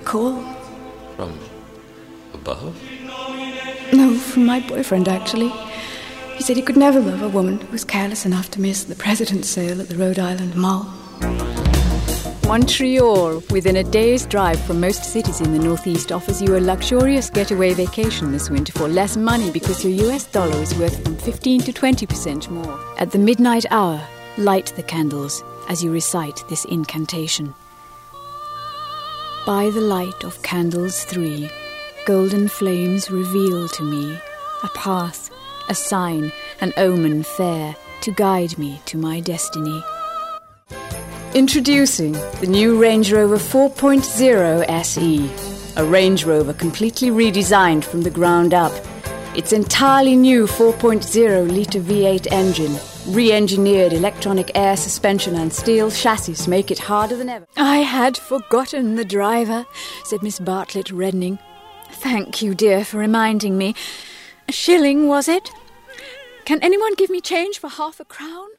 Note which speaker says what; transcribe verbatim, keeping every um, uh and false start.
Speaker 1: call.
Speaker 2: From above?
Speaker 1: No, from my boyfriend, actually. He said he could never love a woman who was careless enough to miss the President's sale at the Rhode Island Mall.
Speaker 3: Montreal, within a day's drive from most cities in the Northeast, offers you a luxurious getaway vacation this winter for less money because your U S dollar is worth from fifteen to twenty percent more. At the midnight hour, light the candles as you recite this incantation. By the light of candles three, golden flames reveal to me a path, a sign, an omen fair to guide me to my destiny. Introducing the new Range Rover four point oh S E, a Range Rover completely redesigned from the ground up. Its entirely new four point oh litre V eight engine, re-engineered electronic air suspension and steel chassis make it harder than ever. I had forgotten the driver, said Miss Bartlett, reddening. Thank you, dear, for reminding me. A shilling, was it? Can anyone give me change for half a crown?